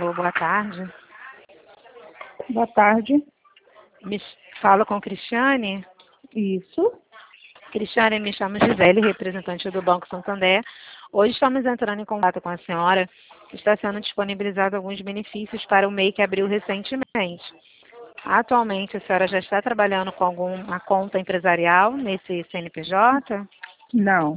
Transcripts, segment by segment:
Alô, boa tarde. Boa tarde. Me falo com Cristiane. Isso. Cristiane, me chamo Gisele, representante do Banco Santander. Hoje estamos entrando em contato com a senhora. Está sendo disponibilizado alguns benefícios para o MEI que abriu recentemente. Atualmente, a senhora já está trabalhando com alguma conta empresarial nesse CNPJ? Não.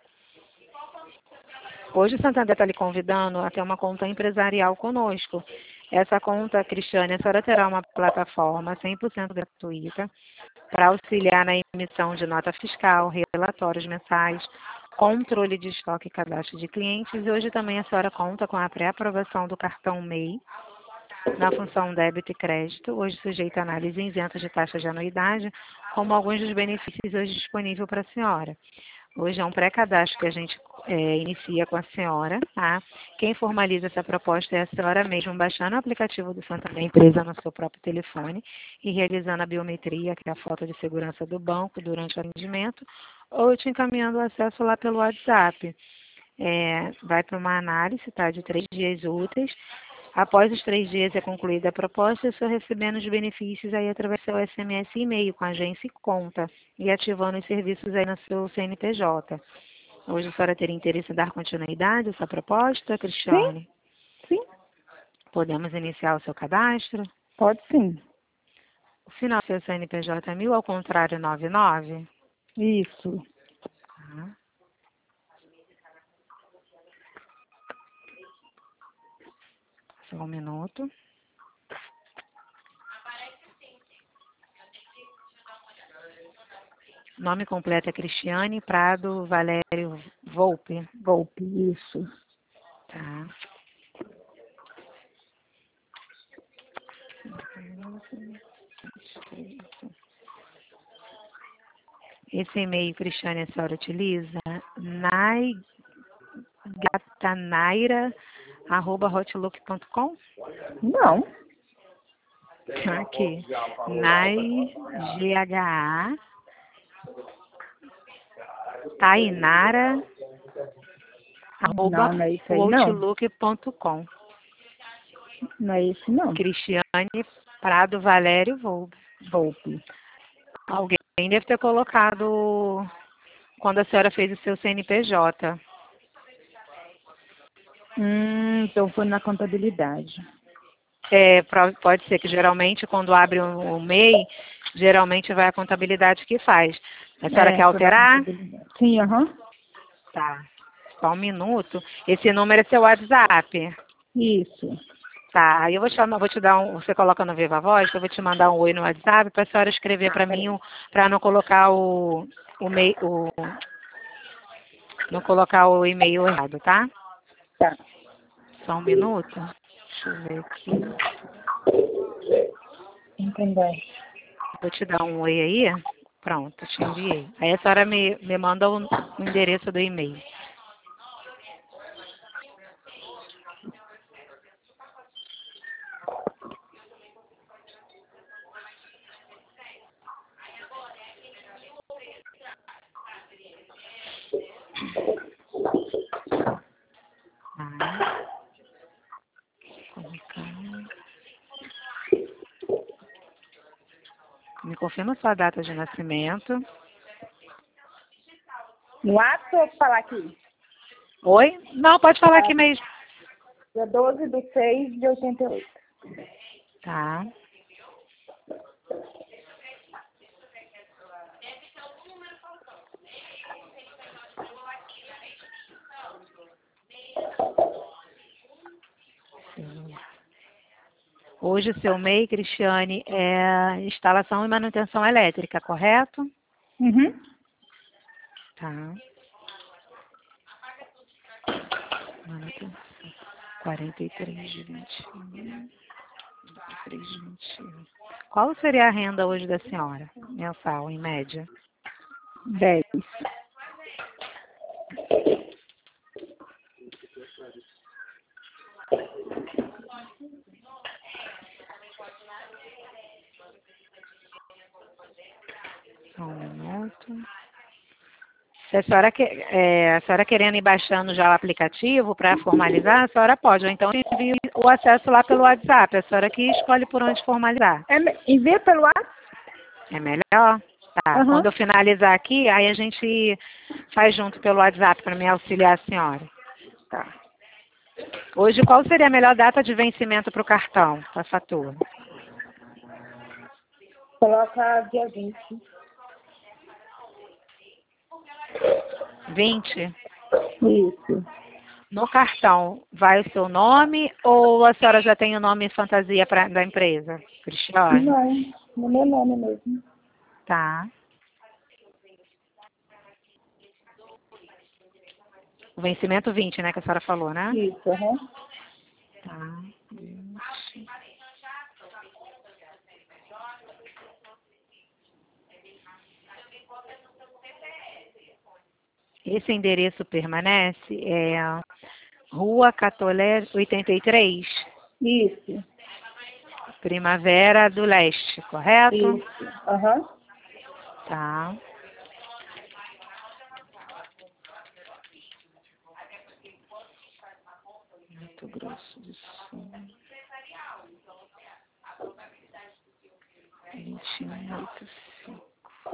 Hoje o Santander está lhe convidando a ter uma conta empresarial conosco. Essa conta, Cristiane, a senhora terá uma plataforma 100% gratuita para auxiliar na emissão de nota fiscal, relatórios mensais, controle de estoque e cadastro de clientes. E hoje também a senhora conta com a pré-aprovação do cartão MEI na função débito e crédito, hoje sujeito a análise isenta de taxa de anuidade, como alguns dos benefícios hoje disponíveis para a senhora. Hoje é um pré-cadastro que a gente inicia com a senhora, tá? Quem formaliza essa proposta é a senhora mesmo, baixando o aplicativo do Santander Empresa no seu próprio telefone e realizando a biometria, que é a foto de segurança do banco durante o atendimento, ou te encaminhando o acesso lá pelo WhatsApp. Vai para uma análise, tá? De 3 dias úteis. Após os 3 dias é concluída a proposta, eu estou recebendo os benefícios aí através do seu SMS e e-mail com a agência e conta e ativando os serviços aí no seu CNPJ. Hoje a senhora teria interesse em dar continuidade a essa proposta, Sim? Cristiane? Sim. Podemos iniciar o seu cadastro? Pode sim. O final do seu CNPJ é 1000, ao contrário, 99? Isso. Tá. Só um minuto. Nome completo é Cristiane Prado Valério Volpe. Golpe. Isso. Tá. Esse e-mail, Cristiane, a senhora utiliza? naigatanaira@hotlook.com? Não. Aqui. Nai, G-H-A, Tainara, Não, não é isso aí não. outlook.com. Não é isso não. Cristiane Prado Valério Volpe. Golpe. Alguém deve ter colocado quando a senhora fez o seu CNPJ. Então foi na contabilidade. Pode ser que geralmente quando abre o MEI, geralmente vai a contabilidade que faz. A senhora quer Foi na alterar? contabilidade. Sim, aham. Tá. Só um minuto. Esse número é seu WhatsApp? Isso. Tá. Aí eu vou te dar você coloca no Viva Voz, que eu vou te mandar um oi no WhatsApp para a senhora escrever para mim, para não colocar não colocar o e-mail errado, tá? Tá. Só um minuto. Deixa eu ver aqui. Entendeu? Vou te dar um oi aí. Pronto, te enviei. Aí a senhora me manda o endereço do e-mail. Tá. Me confirma sua data de nascimento. No ato ou falar aqui? Oi? Não, pode falar aqui mesmo. Dia 12/6/88. Tá. Hoje o seu MEI, Cristiane, é instalação e manutenção elétrica, correto? Uhum. Tá. Manutenção. 43 de 21. 43 de 21. Qual seria a renda hoje da senhora, mensal, em média? 10. Só um minuto. Se a senhora querendo ir baixando já o aplicativo para formalizar, a senhora pode. Ou então envia o acesso lá pelo WhatsApp. A senhora que escolhe por onde formalizar. Envia pelo WhatsApp? É melhor? Tá. Quando eu finalizar aqui, aí a gente faz junto pelo WhatsApp para me auxiliar a senhora. Tá. Hoje, qual seria a melhor data de vencimento para o cartão, para a fatura? Coloca dia 20. 20? Isso. No cartão, vai o seu nome ou a senhora já tem o nome fantasia da empresa? Cristiane? Não, no meu nome mesmo. Tá. O vencimento 20, né, que a senhora falou, né? Isso, aham. Tá. 20. Esse endereço permanece? É Rua Catolé 83? Isso. Primavera do Leste, correto? Isso. Aham. Tá. Mato Grosso do Sul. 2185.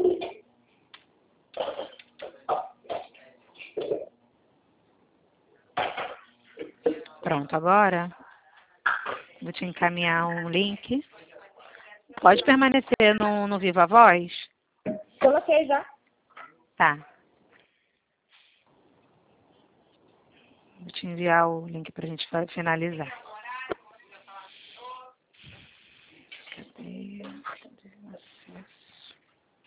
Pronto, agora vou te encaminhar um link. Pode permanecer no Viva Voz? Coloquei já. Tá. Vou te enviar o link para a gente finalizar. Cadê? Acesso.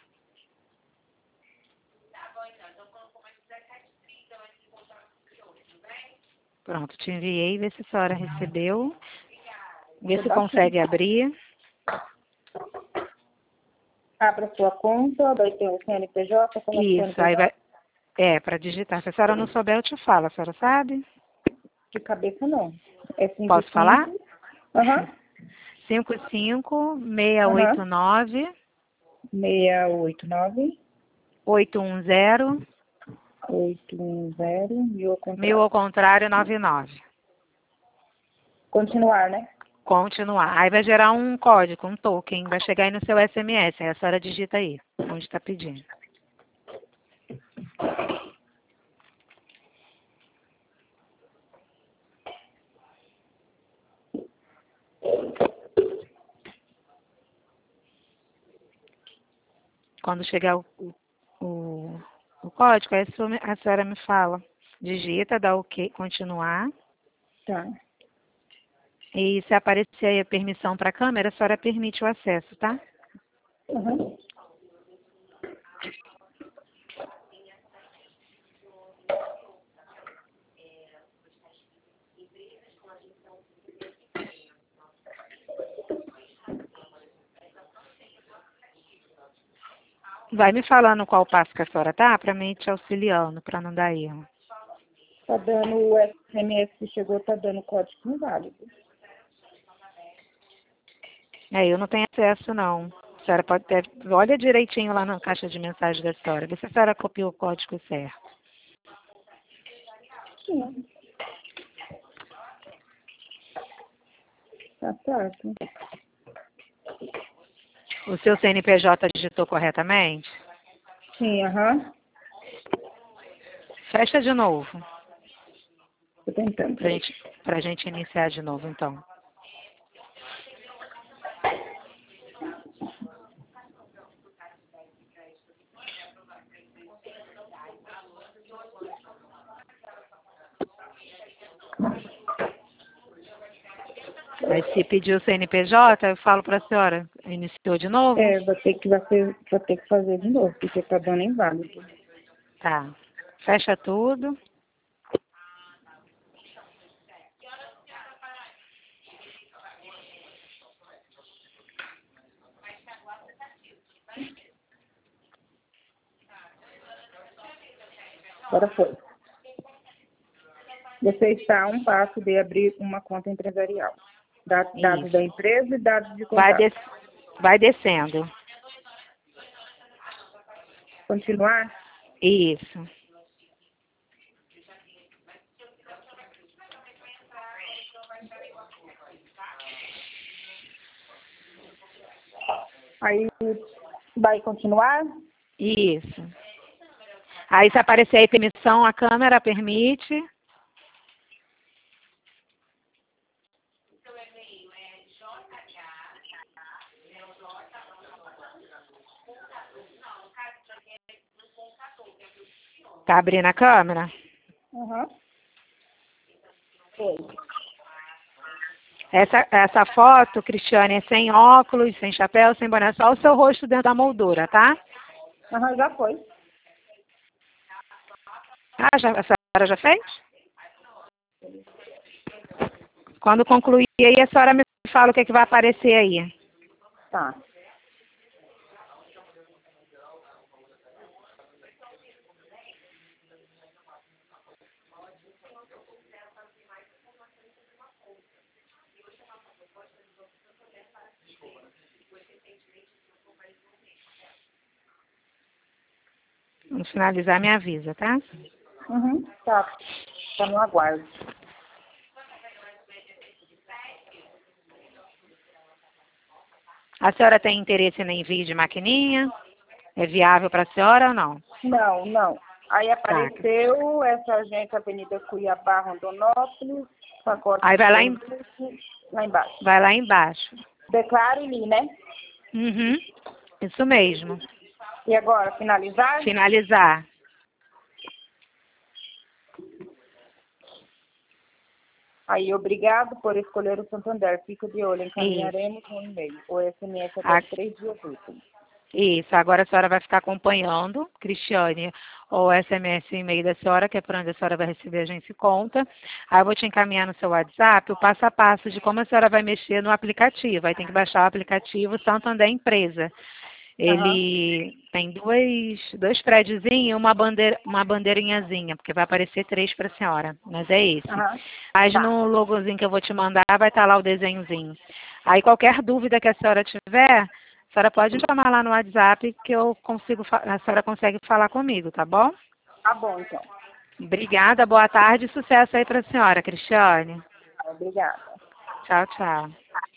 Pronto, te enviei. Vê se a senhora recebeu. Vê se consegue abrir. Abra a sua conta, vai ter o CNPJ. Isso, aí vai. É, para digitar. Se a senhora não souber, eu te falo. A senhora sabe? De cabeça não. É 55. Posso falar? Aham. 55689 689 810 810 1000 ao contrário 99. Continuar, né? Continuar. Aí vai gerar um código, um token. Vai chegar aí no seu SMS. Aí a senhora digita aí, onde está pedindo. Quando chegar o código, aí a senhora me fala. Digita, dá OK, continuar. Tá. E se aparecer aí a permissão para a câmera, a senhora permite o acesso, tá? Uhum. Vai me falando qual passo que a senhora tá, para mim te auxiliando, para não dar erro. Tá dando o SMS que chegou, tá dando código inválido. Eu não tenho acesso, não. A senhora pode ter... Olha direitinho lá na caixa de mensagem da senhora. Vê se a senhora copiou o código certo. Sim. Tá certo. O seu CNPJ digitou corretamente? Sim, aham. Fecha de novo. Tô tentando. Pra gente iniciar de novo, então. Aí se pedir o CNPJ, eu falo para a senhora. Iniciou de novo? Vou ter que fazer de novo, porque tá dando inválido. Tá. Fecha tudo. Agora foi. Você está a um passo de abrir uma conta empresarial. Dados da empresa e dados de contato. Vai descendo. Continuar? Isso. Vai continuar? Isso. Aí se aparecer aí permissão, a câmera permite. Tá abrindo a câmera? Uhum. Foi. Essa foto, Cristiane, é sem óculos, sem chapéu, sem boné, só o seu rosto dentro da moldura, tá? Uhum, já foi. Ah, a senhora já fez? Quando concluir aí, a senhora me fala o que vai aparecer aí. Tá. Vamos finalizar, me avisa, tá? Uhum, tá. Tá no aguardo. A senhora tem interesse em envio de maquininha? É viável para a senhora ou não? Não, não. Aí apareceu essa agência Avenida Cuiabá, Rondonópolis, pacote Aí vai lá embaixo. vai lá embaixo. Declare ali, né? Uhum, isso mesmo. E agora, finalizar? Finalizar. Aí, obrigado por escolher o Santander. Fica de olho, Isso. encaminharemos um e-mail ou SMS até 3 dias úteis. Isso, agora a senhora vai ficar acompanhando, Cristiane, o SMS e e-mail da senhora, que é por onde a senhora vai receber a agência e conta. Aí eu vou te encaminhar no seu WhatsApp o passo a passo de como a senhora vai mexer no aplicativo. Aí tem que baixar o aplicativo Santander Empresa. Ele tem dois prédiozinhos e uma bandeirinhazinha, porque vai aparecer 3 para a senhora, mas é esse. Mas Tá. no logozinho que eu vou te mandar vai estar lá o desenhozinho. Aí qualquer dúvida que a senhora tiver, a senhora pode chamar lá no WhatsApp que a senhora consegue falar comigo, tá bom? Tá bom, então. Obrigada, boa tarde e sucesso aí para a senhora, Cristiane. Obrigada. Tchau, tchau.